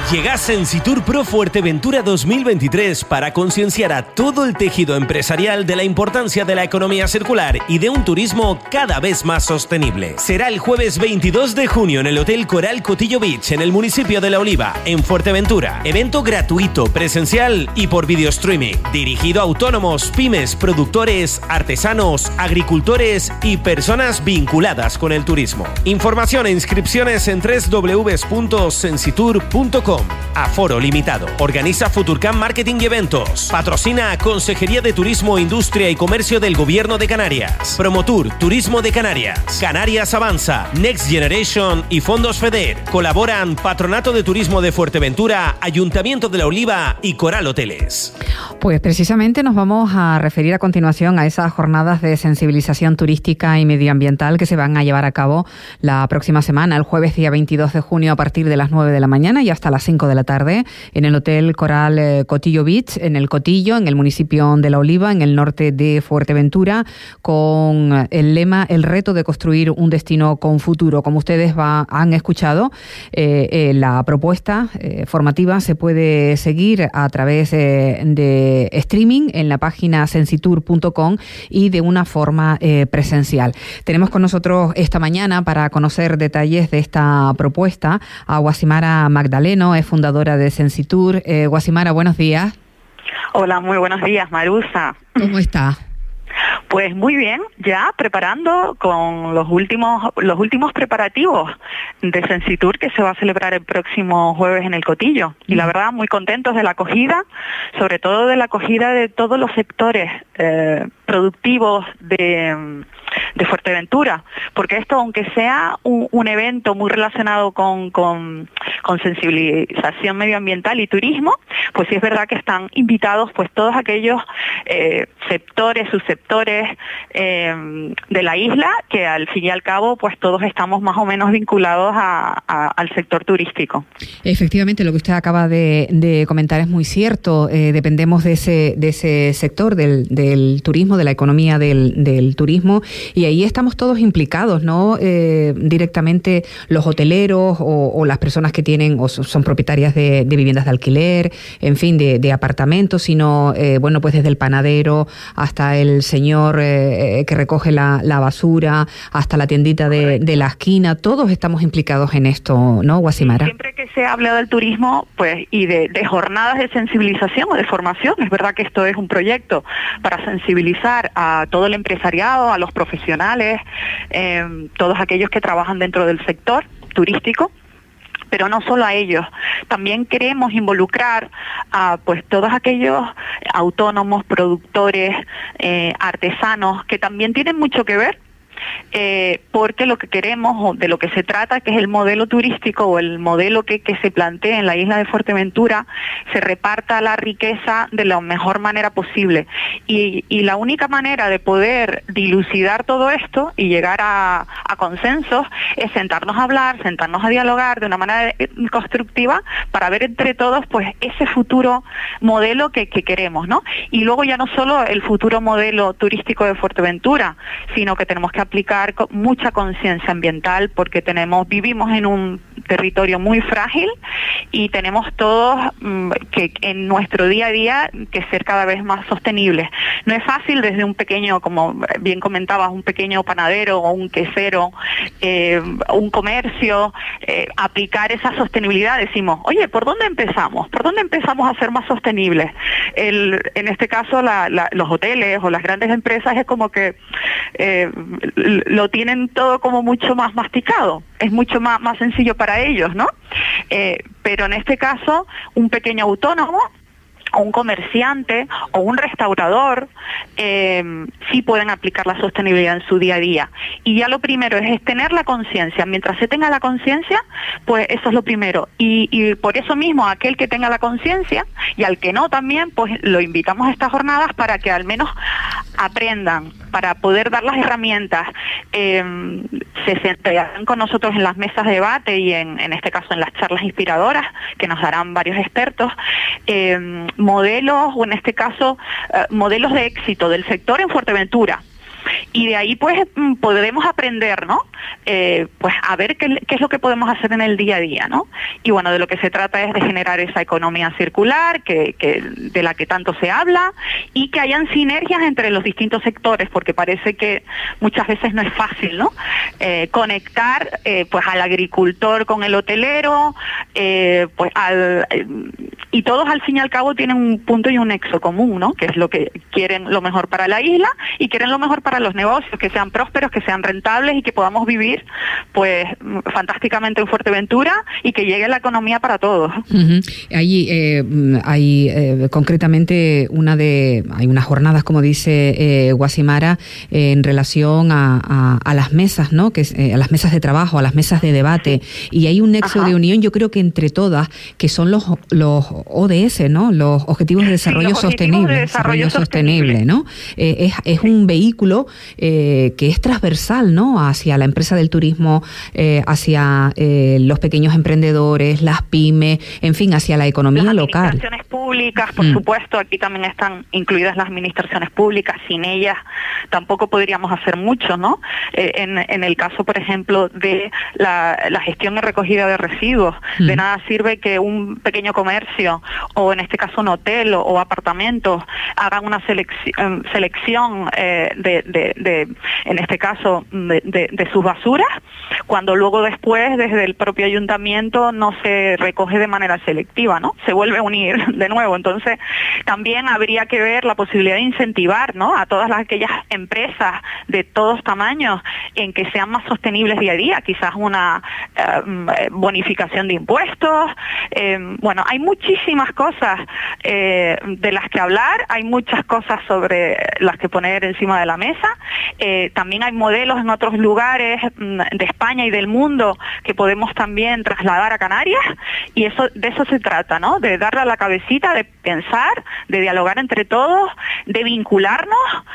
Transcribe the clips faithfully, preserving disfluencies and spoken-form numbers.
Llega Sensitur Pro Fuerteventura dos mil veintitrés para concienciar a todo el tejido empresarial de la importancia de la economía circular y de un turismo cada vez más sostenible. Será el jueves veintidós de junio en el Hotel Coral Cotillo Beach, en el municipio de La Oliva, en Fuerteventura. Evento gratuito, presencial y por video streaming. Dirigido a autónomos, pymes, productores, artesanos, agricultores y personas vinculadas con el turismo. Información e inscripciones en doble u doble u doble u punto sensitur punto com. Aforo limitado. Organiza Futurcam Marketing y Eventos. Patrocina Consejería de Turismo, Industria y Comercio del Gobierno de Canarias. Promotur Turismo de Canarias. Canarias Avanza, Next Generation y Fondos FEDER. Colaboran Patronato de Turismo de Fuerteventura, Ayuntamiento de La Oliva y Coral Hoteles. Pues precisamente nos vamos a referir a continuación a esas jornadas de sensibilización turística y medioambiental que se van a llevar a cabo la próxima semana, el jueves día veintidós de junio a partir de las nueve de la mañana y hasta las cinco de la tarde en el Hotel Coral eh, Cotillo Beach, en el Cotillo, en el municipio de La Oliva, en el norte de Fuerteventura, con el lema El reto de construir un destino con futuro. Como ustedes va, han escuchado, eh, eh, la propuesta eh, formativa se puede seguir a través eh, de streaming en la página sensitur punto com y de una forma eh, presencial. Tenemos con nosotros esta mañana para conocer detalles de esta propuesta a Guasimara Magdaleno, es fundadora de Sensitur. Eh, Guasimara, buenos días. Hola, muy buenos días, Marusa. ¿Cómo está? Pues muy bien, ya preparando con los últimos los últimos preparativos de Sensitur que se va a celebrar el próximo jueves en el Cotillo. Y la verdad, muy contentos de la acogida, sobre todo de la acogida de todos los sectores eh, productivos de, de Fuerteventura, porque esto, aunque sea un, un evento muy relacionado con, con, con sensibilización medioambiental y turismo, pues sí es verdad que están invitados pues todos aquellos eh, sectores, subsectores eh, de la isla, que al fin y al cabo pues todos estamos más o menos vinculados a, a, al sector turístico. Efectivamente, lo que usted acaba de, de comentar es muy cierto. Eh, dependemos de ese, de ese sector del, del turismo, de la economía del, del turismo, y ahí estamos todos implicados, ¿no? Eh, directamente los hoteleros o, o las personas que tienen o son propietarias de, de viviendas de alquiler, en fin, de, de apartamentos, sino, eh, bueno, pues desde el panadero hasta el señor eh, que recoge la, la basura, hasta la tiendita de, de la esquina, todos estamos implicados en esto, ¿no, Guasimara? Siempre que se habla del turismo, pues, y de, de jornadas de sensibilización o de formación, es verdad que esto es un proyecto para sensibilizar a todo el empresariado, a los profesionales, eh, todos aquellos que trabajan dentro del sector turístico, pero no solo a ellos. También queremos involucrar a pues todos aquellos autónomos, productores, eh, artesanos, que también tienen mucho que ver, eh, porque lo que queremos, o de lo que se trata, que es el modelo turístico o el modelo que, que se plantea en la isla de Fuerteventura, se reparta la riqueza de la mejor manera posible. Y, y la única manera de poder dilucidar todo esto y llegar a, a consensos es sentarnos a hablar, sentarnos a dialogar de una manera constructiva para ver entre todos pues ese futuro modelo que, que queremos, ¿no? Y luego ya no solo el futuro modelo turístico de Fuerteventura, sino que tenemos que aplicar mucha conciencia ambiental, porque tenemos vivimos en un territorio muy frágil y tenemos todos mmm, que en nuestro día a día que ser cada vez más sostenibles. No es fácil desde un pequeño, como bien comentabas, un pequeño panadero o un quesero, eh, un comercio, eh, aplicar esa sostenibilidad. Decimos, oye, ¿por dónde empezamos? ¿Por dónde empezamos a ser más sostenibles? El, en este caso, la, la, los hoteles o las grandes empresas es como que eh, lo tienen todo como mucho más masticado, es mucho más, más sencillo para ellos, ¿no? Eh, pero en este caso, un pequeño autónomo o un comerciante o un restaurador eh, sí pueden aplicar la sostenibilidad en su día a día. Y ya lo primero es, es tener la conciencia. Mientras se tenga la conciencia, pues eso es lo primero. Y, y por eso mismo, aquel que tenga la conciencia y al que no también, pues lo invitamos a estas jornadas para que al menos aprendan, para poder dar las herramientas, eh, se sentarán con nosotros en las mesas de debate y en, en este caso en las charlas inspiradoras que nos darán varios expertos, eh, modelos o en este caso eh, modelos de éxito del sector en Fuerteventura. Y de ahí pues podremos aprender, ¿no? Eh, pues a ver qué, qué es lo que podemos hacer en el día a día, ¿no? Y bueno, de lo que se trata es de generar esa economía circular que, que de la que tanto se habla y que hayan sinergias entre los distintos sectores, porque parece que muchas veces no es fácil, ¿no? Eh, conectar eh, pues al agricultor con el hotelero, eh, pues al eh, y todos al fin y al cabo tienen un punto y un nexo común, ¿no? Que es lo que quieren lo mejor para la isla y quieren lo mejor para los negocios, que sean prósperos, que sean rentables y que podamos vivir pues fantásticamente en Fuerteventura y que llegue la economía para todos. Uh-huh. Hay, eh, hay eh, concretamente una de hay unas jornadas, como dice eh, Guasimara, eh, en relación a, a, a las mesas, ¿no? Que eh, a las mesas de trabajo, a las mesas de debate, y hay un nexo Ajá. de unión, yo creo que entre todas, que son los los O D S, ¿no? Los Objetivos de Desarrollo sí, Sostenible, de desarrollo, desarrollo sostenible, sostenible, ¿no? Eh, es, es un vehículo eh, que es transversal, ¿no? Hacia la empresa del turismo, eh, hacia eh, los pequeños emprendedores, las pymes, en fin, hacia la economía las local. Las administraciones públicas, por mm. supuesto, aquí también están incluidas las administraciones públicas. Sin ellas tampoco podríamos hacer mucho, ¿no? Eh, en, en el caso, por ejemplo, de la, la gestión y recogida de residuos, mm. de nada sirve que un pequeño comercio o en este caso un hotel o, o apartamentos hagan una selección, selección eh, de, de, de, en este caso, de, de, de sus basuras, cuando luego después desde el propio ayuntamiento no se recoge de manera selectiva, ¿no? Se vuelve a unir de nuevo. Entonces, también habría que ver la posibilidad de incentivar, ¿no? A todas las, aquellas empresas de todos tamaños en que sean más sostenibles día a día, quizás una eh, bonificación de impuestos. Eh, bueno, hay muchísimas cosas eh, de las que hablar, hay muchas cosas sobre las que poner encima de la mesa. Eh, también hay modelos en otros lugares de España y del mundo que podemos también trasladar a Canarias, y eso de eso se trata, ¿no? De darle a la cabecita, de pensar, de dialogar entre todos, de vincularnos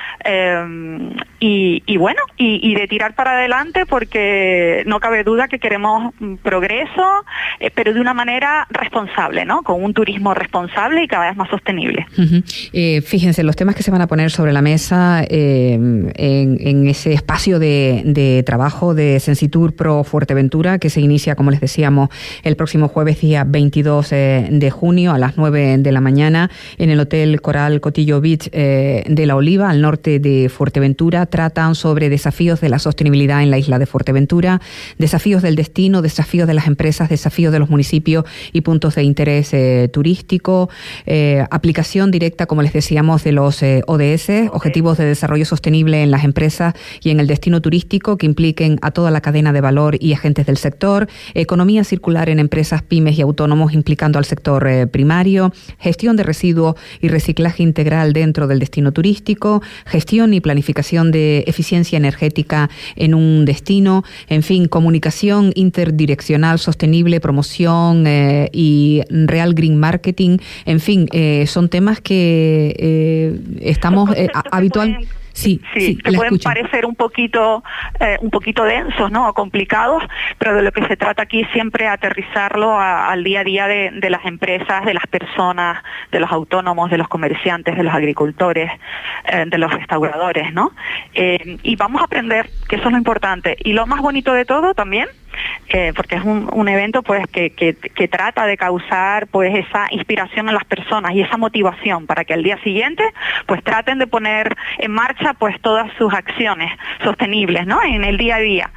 eh, y, y bueno, y, y de tirar para adelante, porque no cabe duda que queremos progreso, eh, pero de una manera responsable, ¿no? Con un turismo responsable y cada vez más sostenible. Uh-huh. Eh, fíjense, los temas que se van a poner sobre la mesa eh, en, en ese espacio de, de trabajo de Sensitur Pro Fuerteventura, que se inicia, como les decíamos, el próximo jueves día veintidós eh, de junio a las nueve de la mañana en el Hotel Coral Cotillo Beach eh, de La Oliva, al norte de Fuerteventura. Tratan sobre desafíos de la sostenibilidad en la isla de Fuerteventura, desafíos del destino, desafíos de las empresas, desafíos de los municipios y puntos de interés eh, turístico, eh, aplicación directa, como les decíamos, de los eh, O D S, Objetivos de Desarrollo Sostenible en las empresas y en el destino turístico, que impliquen a toda la cadena de valor y agentes del sector, economía circular en empresas, pymes y autónomos, implicando al sector eh, primario, gestión de residuos y reciclaje integral dentro del destino turístico, gestión y planificación de eficiencia energética en un destino, en fin, comunicación interdireccional sostenible, promoción eh, y real green marketing, en fin, eh, son temas que eh, estamos eh, habitual. Sí, sí, sí, que pueden escucho. parecer un poquito, eh, un poquito densos, ¿no? O complicados, pero de lo que se trata aquí es siempre aterrizarlo a, al día a día de, de las empresas, de las personas, de los autónomos, de los comerciantes, de los agricultores, eh, de los restauradores, ¿no? Eh, y vamos a aprender, que eso es lo importante. Y lo más bonito de todo también, eh, porque es un, un evento pues que, que, que trata de causar pues esa inspiración en las personas y esa motivación para que al día siguiente pues traten de poner en marcha pues todas sus acciones sostenibles, ¿no? En el día a día.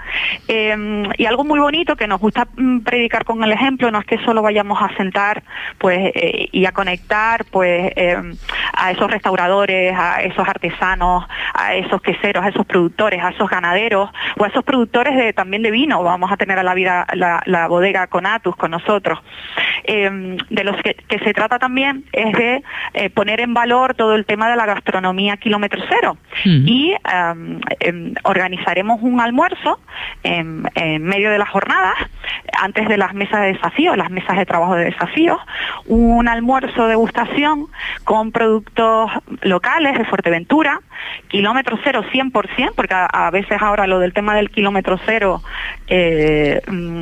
Eh, y algo muy bonito que nos gusta mm, predicar con el ejemplo, no es que solo vayamos a sentar pues eh, y a conectar pues eh, a esos restauradores, a esos artesanos, a esos queseros, a esos productores, a esos ganaderos o a esos productores de, también de vino. Vamos a tener a la vida la, la bodega Conatus con nosotros. Eh, de los que, que se trata también es de eh, poner en valor todo el tema de la gastronomía kilómetro cero. Mm. Y um, eh, organizaremos un almuerzo en, en medio de las jornadas, antes de las mesas de desafío, las mesas de trabajo de desafío, un almuerzo de degustación con productos locales de Fuerteventura, kilómetro cero cien por ciento, porque a, a veces ahora lo del tema del kilómetro cero eh,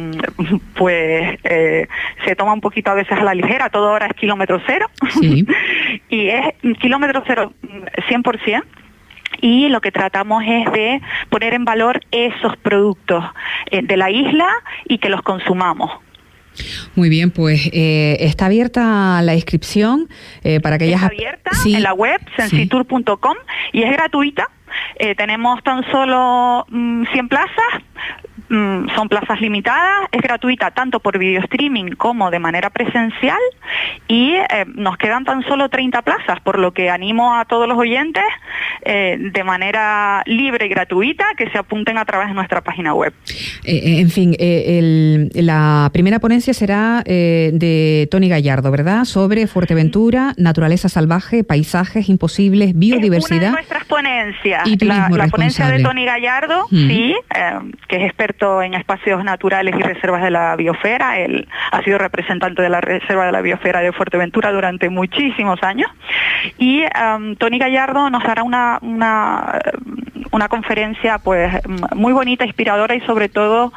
pues eh, se toma un poquito a veces a la ligera, todo ahora es kilómetro cero. Sí. Y es kilómetro cero cien por ciento. y lo que tratamos es de poner en valor esos productos eh, de la isla y que los consumamos. Muy bien, pues eh, está abierta la inscripción eh, para aquellas... Está abierta sí. en la web sensitur punto com sí. y es gratuita. Eh, tenemos tan solo mmm, cien plazas. Mm, son plazas limitadas, es gratuita tanto por video streaming como de manera presencial y eh, nos quedan tan solo treinta plazas, por lo que animo a todos los oyentes eh, de manera libre y gratuita que se apunten a través de nuestra página web. Eh, en fin, eh, el, la primera ponencia será eh, de Tony Gallardo, ¿verdad? Sobre Fuerteventura, naturaleza salvaje, paisajes imposibles, biodiversidad. Es una de nuestras ponencias, y la, la ponencia de Tony Gallardo, uh-huh. sí, eh, que es experto en espacios naturales y reservas de la biosfera. Él ha sido representante de la Reserva de la Biosfera de Fuerteventura durante muchísimos años y um, Tony Gallardo nos dará una, una, una conferencia pues muy bonita, inspiradora y sobre todo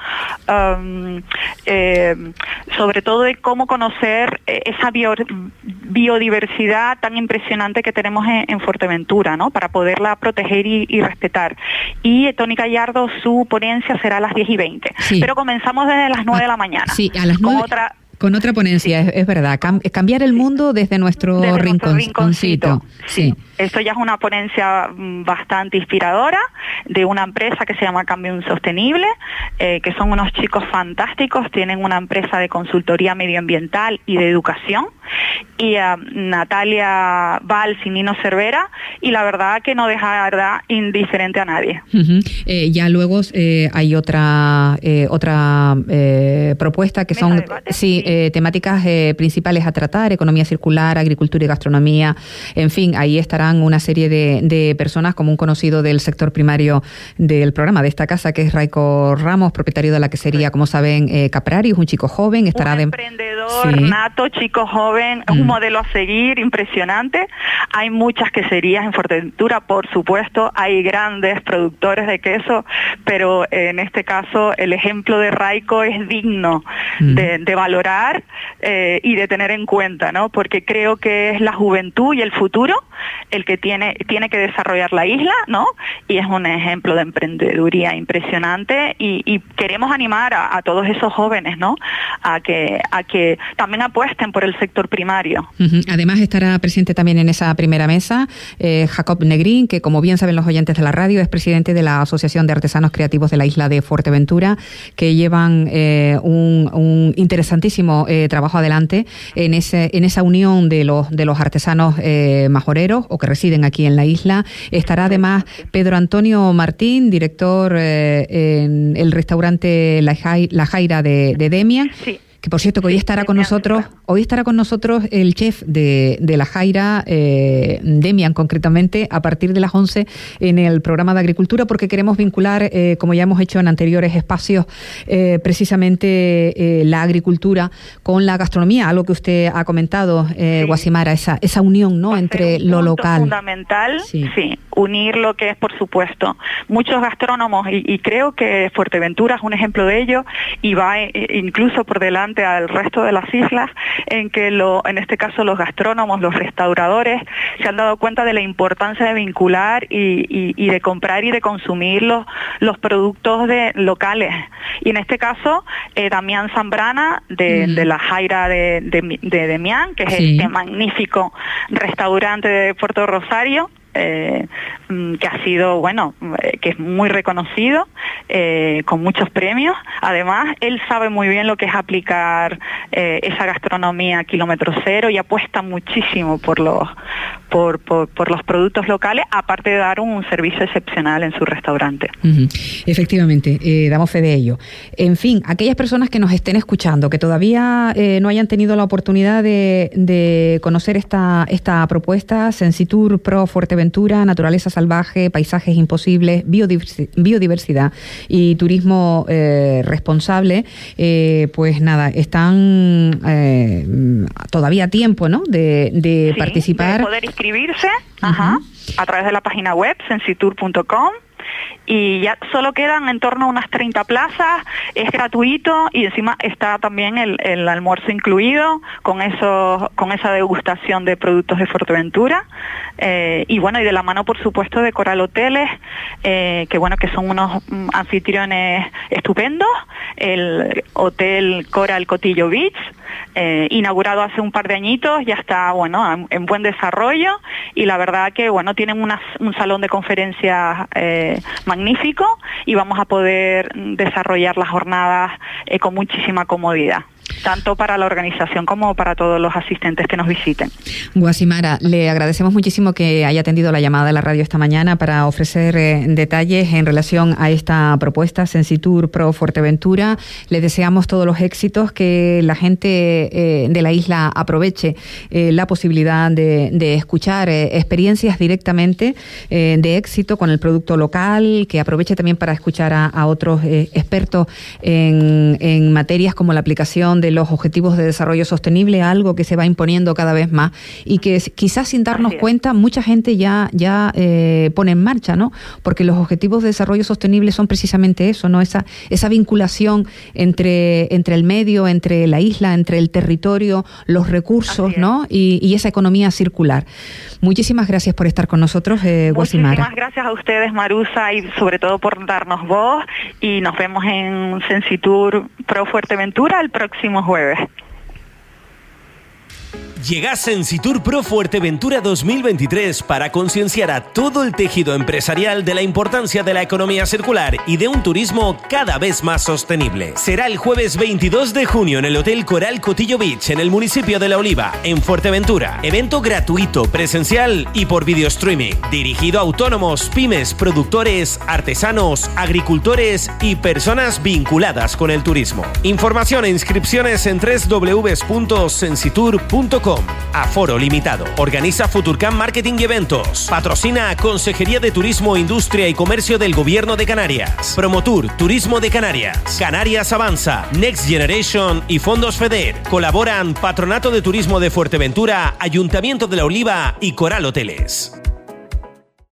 um, eh, sobre todo de cómo conocer esa bio, biodiversidad tan impresionante que tenemos en, en Fuerteventura, ¿no? Para poderla proteger y, y respetar. Y Tony Gallardo, su ponencia será a las diez y veinte. Sí. Pero comenzamos desde las nueve ah, de la mañana. Sí, a las nueve. Con otra, con otra ponencia, sí. es, es verdad. Cam, cambiar el mundo desde nuestro, desde rincon, nuestro rinconcito. Sí. sí. Esto ya es una ponencia bastante inspiradora de una empresa que se llama Cambium Sostenible, eh, que son unos chicos fantásticos, tienen una empresa de consultoría medioambiental y de educación, y uh, Natalia Valls y Nino Cervera, y la verdad que no dejará indiferente a nadie. Uh-huh. Eh, ya luego eh, hay otra eh, otra eh, propuesta que Mesa son debate, sí, sí. Eh, temáticas eh, principales a tratar: economía circular, agricultura y gastronomía. En fin, ahí estarán una serie de, de personas, como un conocido del sector primario del programa de esta casa, que es Raico Ramos, propietario de la quesería, como saben, eh, Caprari, es un chico joven, estará un de emprendedor sí. nato, chico joven, es mm. un modelo a seguir, impresionante. Hay muchas queserías en Fuerteventura, por supuesto, hay grandes productores de queso, pero en este caso el ejemplo de Raico es digno mm. de, de valorar eh, y de tener en cuenta, ¿no? Porque creo que es la juventud y el futuro el que tiene, tiene que desarrollar la isla, ¿no? Y es un ejemplo de emprendeduría impresionante y, y queremos animar a, a todos esos jóvenes, ¿no? A que, a que también apuesten por el sector primario. Uh-huh. Además estará presente también en esa primera mesa eh, Jacob Negrín, que como bien saben los oyentes de la radio, es presidente de la Asociación de Artesanos Creativos de la isla de Fuerteventura, que llevan eh, un, un interesantísimo eh, trabajo adelante en ese en esa unión de los de los artesanos eh, majoreros o que residen aquí en la isla. Estará además Pedro Antonio Martín, director eh, en el restaurante La, Jai, La Jaira de, de Demian. Sí. Que por cierto que hoy estará con nosotros, hoy estará con nosotros el chef de, de La Jaira, eh, Demian concretamente, a partir de las once en el programa de agricultura, porque queremos vincular, eh, como ya hemos hecho en anteriores espacios, eh, precisamente eh, la agricultura con la gastronomía, algo que usted ha comentado, eh, sí. Guasimara, esa, esa unión, ¿no?, entre un lo local. Fundamental, sí. sí, unir lo que es, por supuesto, muchos gastrónomos, y, y creo que Fuerteventura es un ejemplo de ello, y va eh, incluso por delante al resto de las islas, en que lo, en este caso los gastrónomos, los restauradores, se han dado cuenta de la importancia de vincular y, y, y de comprar y de consumir los, los productos de, locales. Y en este caso, eh, Damián Zambrana, de, mm. de la Jaira de, de, de Demián, que es sí. este magnífico restaurante de Puerto Rosario, Eh, que ha sido, bueno, eh, que es muy reconocido, eh, con muchos premios. Además, él sabe muy bien lo que es aplicar eh, esa gastronomía kilómetro cero y apuesta muchísimo por los por, por, por los productos locales, aparte de dar un, un servicio excepcional en su restaurante. Uh-huh. Efectivamente, eh, damos fe de ello. En fin, aquellas personas que nos estén escuchando, que todavía eh, no hayan tenido la oportunidad de, de conocer esta, esta propuesta, Sensitur Pro Fuerteventura, naturaleza salvaje, paisajes imposibles, biodiversi- biodiversidad y turismo eh, responsable, eh, pues nada, están eh, todavía a tiempo, ¿no?, de, de sí, participar. De poder inscribirse, uh-huh. ajá, a través de la página web sensitur punto com. y ya solo quedan en torno a unas treinta plazas, es gratuito y encima está también el, el almuerzo incluido con eso, con esa degustación de productos de Fuerteventura, eh, y bueno, y de la mano por supuesto de Coral Hoteles, eh, que bueno, que son unos mm, anfitriones estupendos, el Hotel Coral Cotillo Beach, eh, inaugurado hace un par de añitos, ya está bueno en, en buen desarrollo, y la verdad que bueno, tienen una, un salón de conferencias eh, magnífico, y vamos a poder desarrollar las jornadas eh, con muchísima comodidad, tanto para la organización como para todos los asistentes que nos visiten. Guasimara, le agradecemos muchísimo que haya atendido la llamada de la radio esta mañana para ofrecer eh, detalles en relación a esta propuesta Sensitur Pro Fuerteventura. Le deseamos todos los éxitos, que la gente eh, de la isla aproveche eh, la posibilidad de, de escuchar eh, experiencias directamente eh, de éxito con el producto local, que aproveche también para escuchar a, a otros eh, expertos en, en materias como la aplicación de los objetivos de desarrollo sostenible, algo que se va imponiendo cada vez más y que quizás sin darnos cuenta mucha gente ya ya eh, pone en marcha, ¿no? Porque los objetivos de desarrollo sostenible son precisamente eso, ¿no? Esa esa vinculación entre entre el medio, entre la isla, entre el territorio, los recursos, ¿no? Y, y esa economía circular. Muchísimas gracias por estar con nosotros, eh, Guasimara. Muchísimas gracias a ustedes, Marusa, y sobre todo por darnos voz, y nos vemos en Sensitur Pro Fuerteventura el próximo jueves. Llega Sensitur Pro Fuerteventura dos mil veintitrés para concienciar a todo el tejido empresarial de la importancia de la economía circular y de un turismo cada vez más sostenible. Será el jueves veintidós de junio en el Hotel Coral Cotillo Beach, en el municipio de La Oliva, en Fuerteventura. Evento gratuito, presencial y por video streaming. Dirigido a autónomos, pymes, productores, artesanos, agricultores y personas vinculadas con el turismo. Información e inscripciones en doble u doble u doble u punto sensitur punto com. Aforo limitado. Organiza Futurcam Marketing y Eventos. Patrocina Consejería de Turismo, Industria y Comercio del Gobierno de Canarias. Promotur Turismo de Canarias. Canarias Avanza. Next Generation y Fondos FEDER. Colaboran Patronato de Turismo de Fuerteventura, Ayuntamiento de La Oliva y Coral Hoteles.